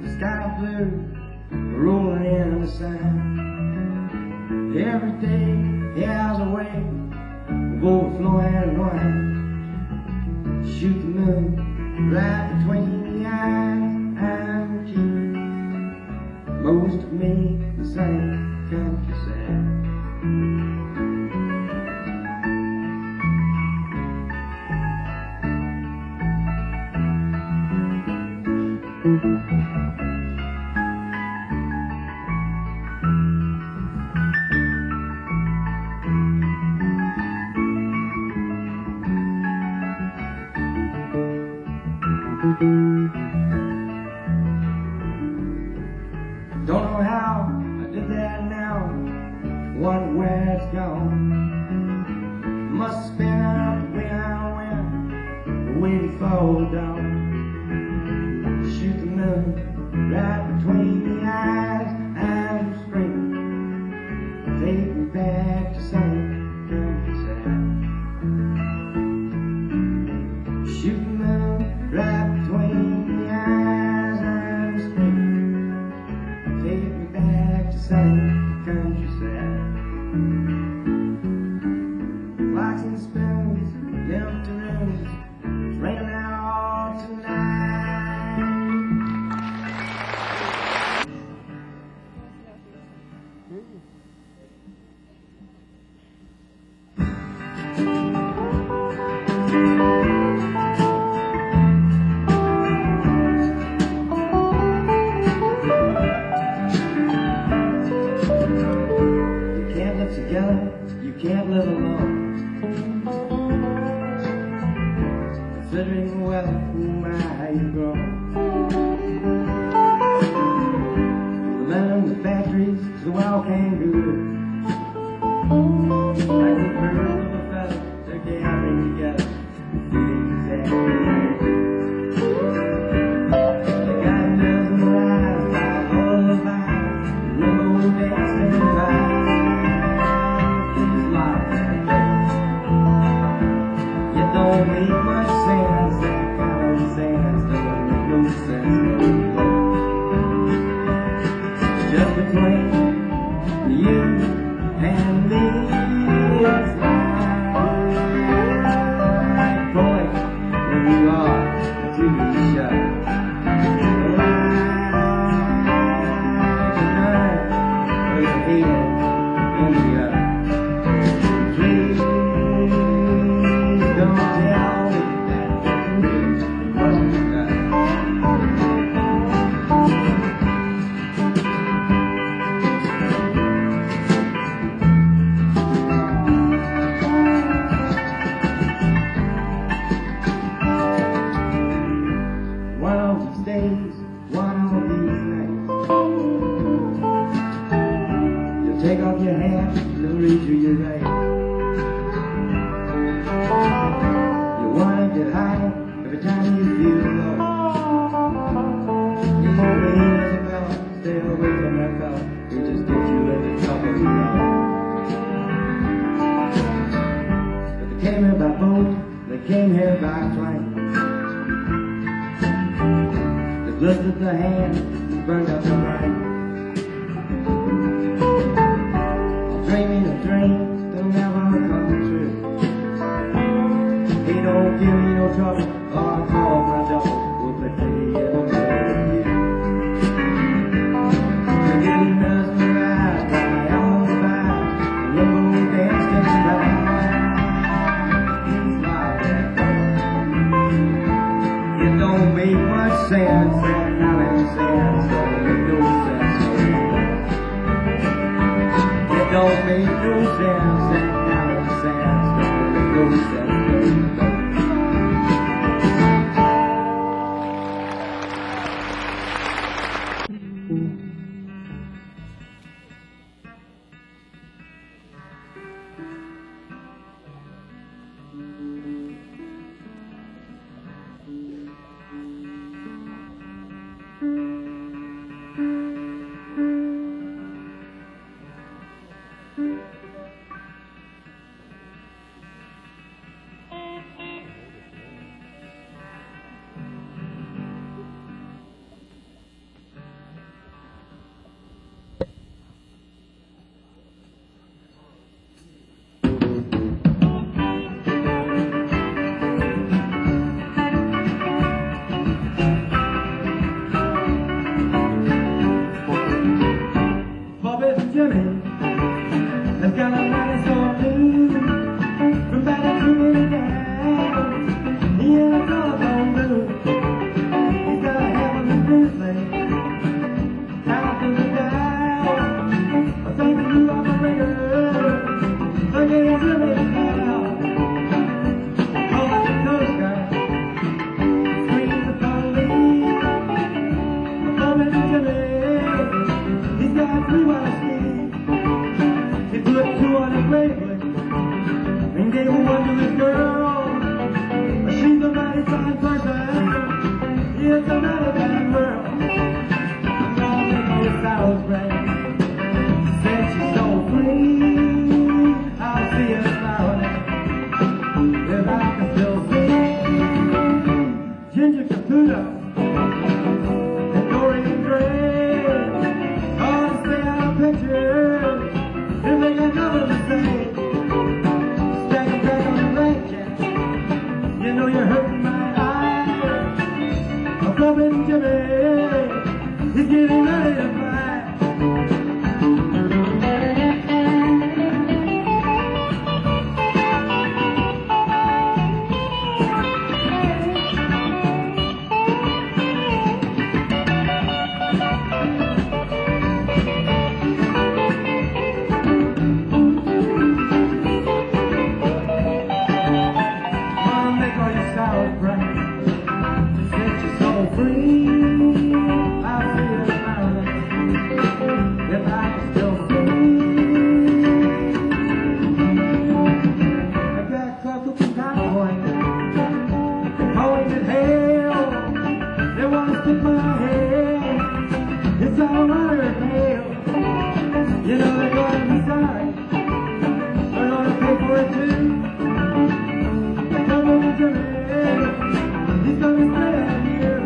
Speaker 1: sky blue, rolling in the sun. Every day, the hours away, overflowing wine. Shoot the moon right between the eyes and keep most of me the same countryside. Don't know how I did that now, wonder where it's gone. Must have been out the way I went, waiting for dawn. Shoot the moon right between the eyes and scream, take me back to some countryside. Shoot the moon right between the eyes and scream, take me back to some countryside. Clocks and spoons, empty rooms, it's raining out tonight. You can't live together, you can't live alone. Considering the weather, who my how you grow. The men in the factories, the wild kangaroos. Like the birds of a feather, they're gathering together, feeding exactly like you. They got mesmerized by all the vibes, rainbow dancing vibes. Things lost in place. It don't make much sense, that common sense doesn't make no sense no more. Just between you and me, it's like boy, when you are a T V show. Like tonight, or your head in the other. Please don't tell me that you wasn't enough. One of these days, one of these nights, you'll take off your hat and they'll read you your rights. You wanna get high every time you feel low. You know the heat doesn't melt, stay away from that fella, he just gets you into trouble, you know. But they came here by boat, they came here by plane. They blistered the hand, and burned up the brain. I'm dreaming of dreams that'll never come true. He don't give me no trouble, or I'll call my double. We'll play pretty in the middle of you. You're getting mesmerized by all the vibes, the rainbow dancing vibes. It don't make much sense, that common sense don't make no sense no more. It don't make no sense, that common sense don't make no sense no more. getting ready to fly. It's all right or fail. You know they're gonna be sorry. They're gonna pay for it too. Tell them it's gonna end. He's gonna stay here.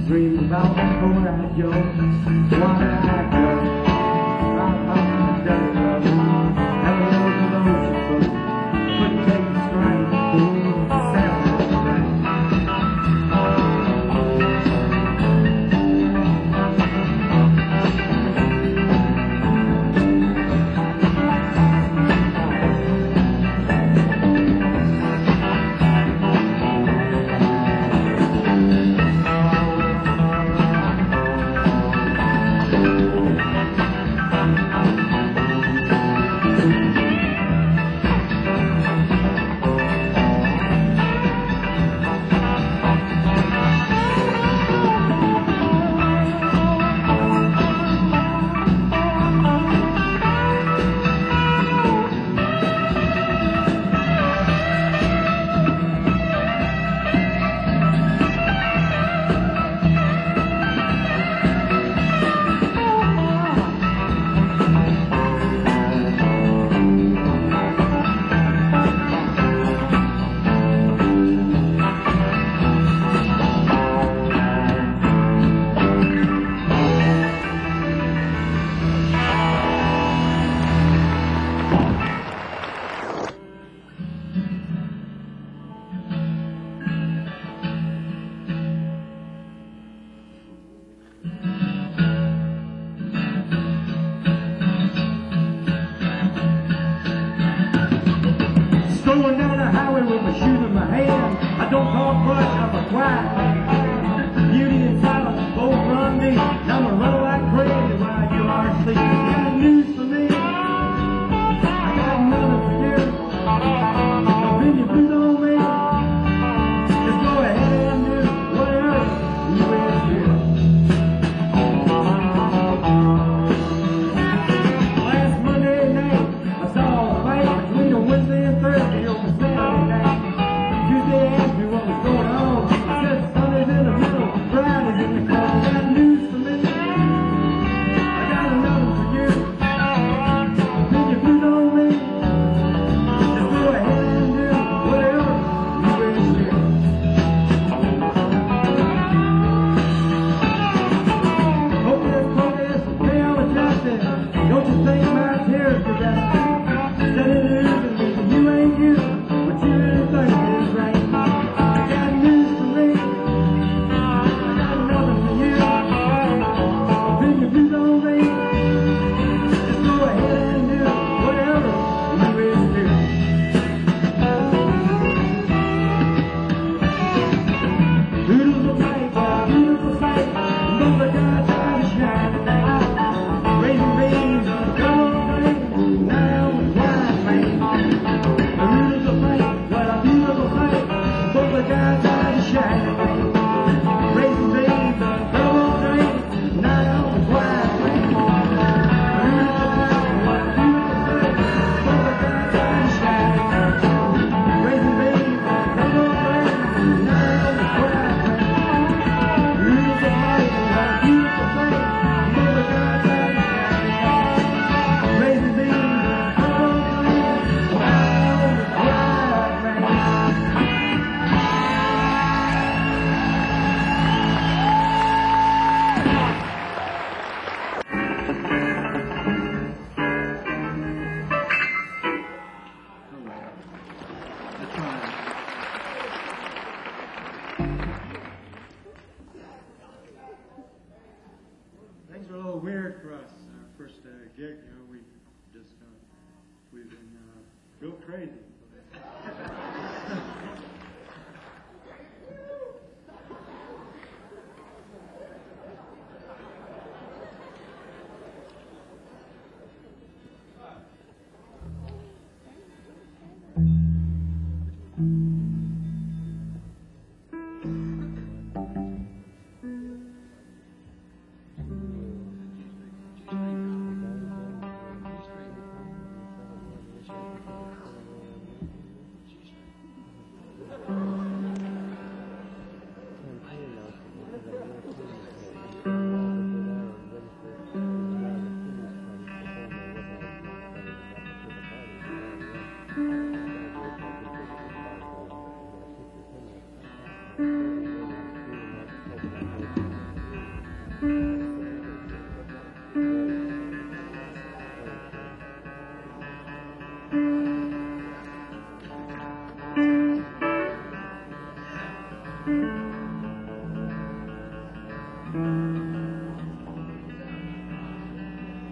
Speaker 1: dream about where I go, why I go. I found the dirt love, never knows the ocean flow. Couldn't take the strength, the sound of the rain. Strolling down the highway with my shoes in my hand. I don't talk much, I'm a quiet man. Beauty and silence both run deep. Now I'm gonna run like crazy while you are asleep. You got news for me? I got nothing for you. Don't pin your blues on me. Just go ahead and do whatever you wish to. Last Monday night, I saw a fight between a Wednesday and Thursday over Saturday night. Tuesday asked me what was going on. I said Sunday's in the middle, Friday's in the corner. Got news for me? I got nothing for you. Pin your blues on me. Just go ahead and do whatever you wish to. Hocus pocus, hell with justice. Don't you think my tears were justice? Said it isn't me, you ain't you. What you really think is right. I got news for me. I got nothing for you. Pin your blues on me. Just go ahead and do whatever you wish to. Doodles of light, while doodles of sight, both the gods try to shine tonight. Raising beams on a cold day, now with wide rain. Doodles of light, while doodles of sight, both the gods try to shine tonight. Raising beams on a cold day, now with wide rain. Doodles of light, while doodles of sight, both the gods try to shine tonight. Raising beams on a cold day, now with wide rain. Doodles of light, while doodles of sight, both the gods try to shine tonight. Raising beams on a cold day, now with wide rain.
Speaker 3: Things are a little weird for us. Our first uh, gig, you know, we just uh, we've been uh, real crazy.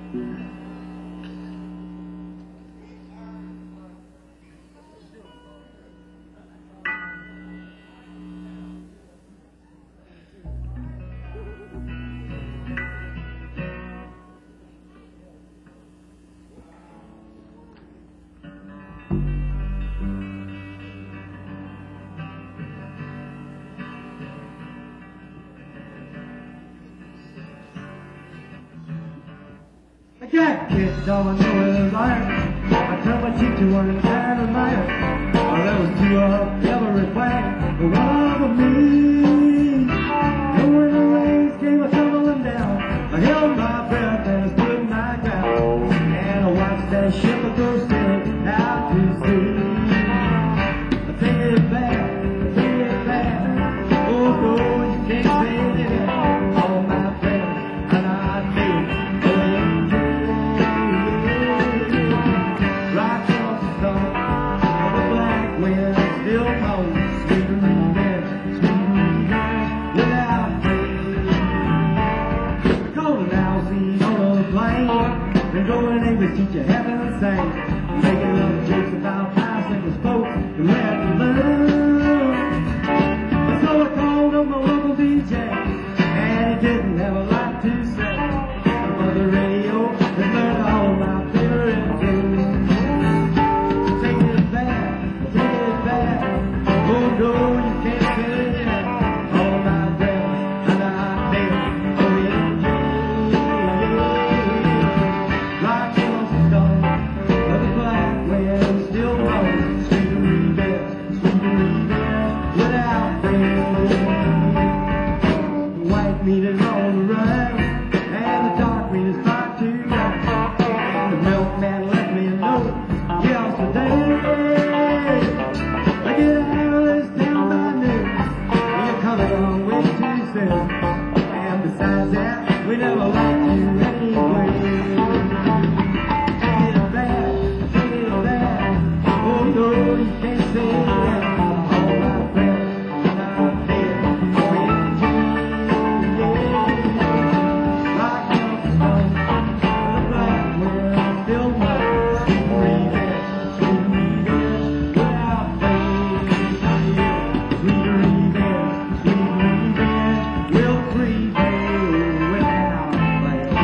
Speaker 1: I got kicked on the iron. I turned my cheek to one side of my earth. Oh, there was two of every flag, but one of me. And when the rains came a tumbling down, I held my breath and I stood my ground. And I watched that ship go sailing out to sea. I take it back, I take it back. Oh, no, you can't say it. All my friends and I did. Right across the sun of a black wind, still moans, sweet revenge, sweet revenge, without faith. Calling out, see on a plane, then going English teacher, having a sing, making little jokes about bicycle folks and where to learn. So I called up my local D J, and he didn't have a lot to say. On the radio, they learned all my favorite tunes. Oh no, you can't say that. All my friends and I did. Oh yeah, right across the stone of the black wind, still blowing. Sweet revenge, sweet revenge, without fail. The white meat is on the run, and the dark meat is far too young. And the milkman left me a note yesterday. I get out of this town by noon. You're coming on way too soon. And besides that, we never liked you anyway. Take it back, take it back. Oh no, you can't say that. All my friends and I did. Oh yeah, yeah. Like a stone, the black wind still blows. Sweet revenge, sweet revenge, without faith. Sweet revenge, sweet revenge, will prevail without faith.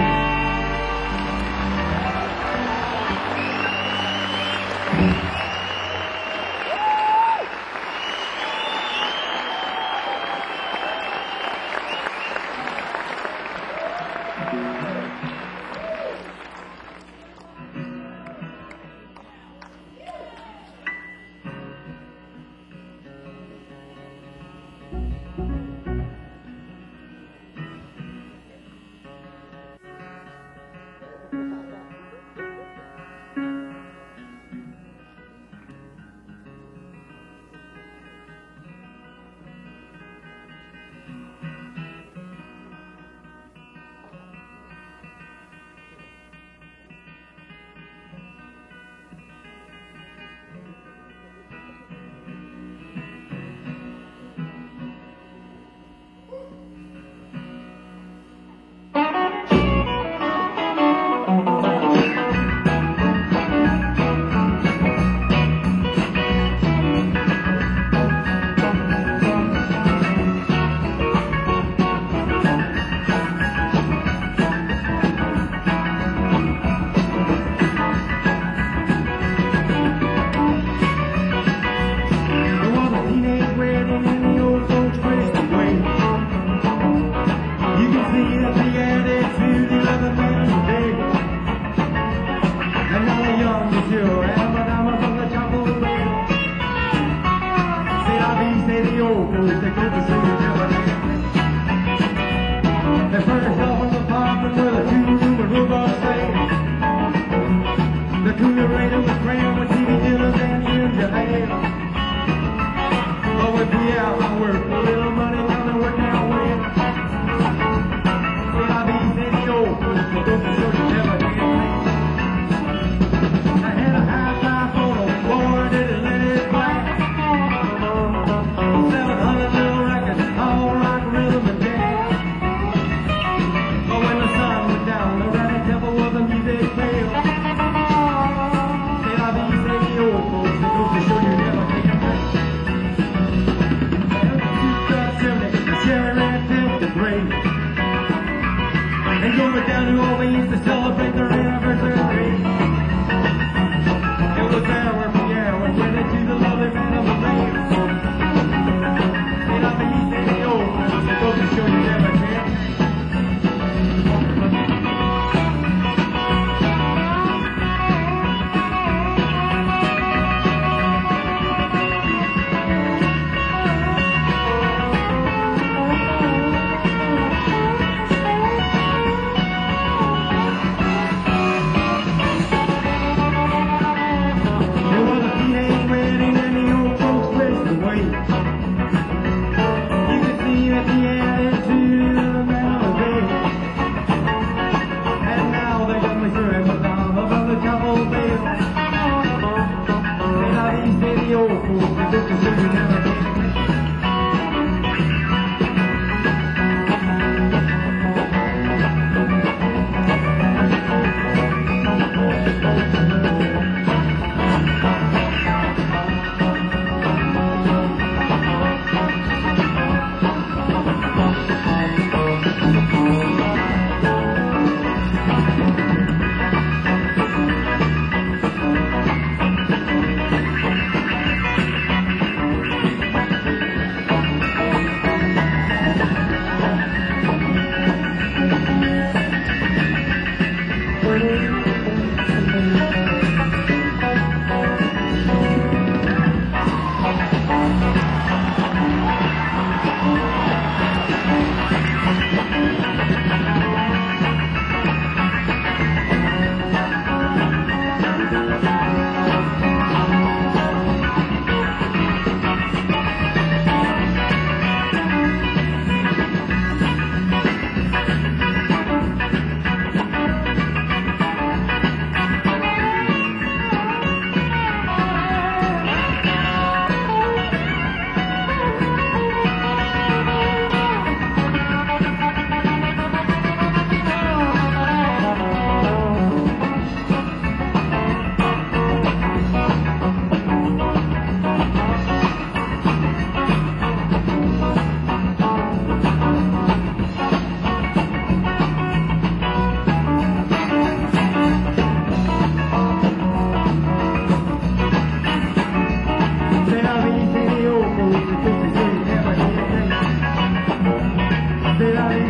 Speaker 1: Temple was a
Speaker 3: drove down to Orleans to celebrate their anniversary. It was there where Pierre was wedded to the lovely Rosalie. And on the east end of the old, it goes to show you never can.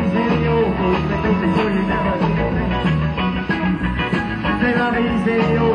Speaker 1: Say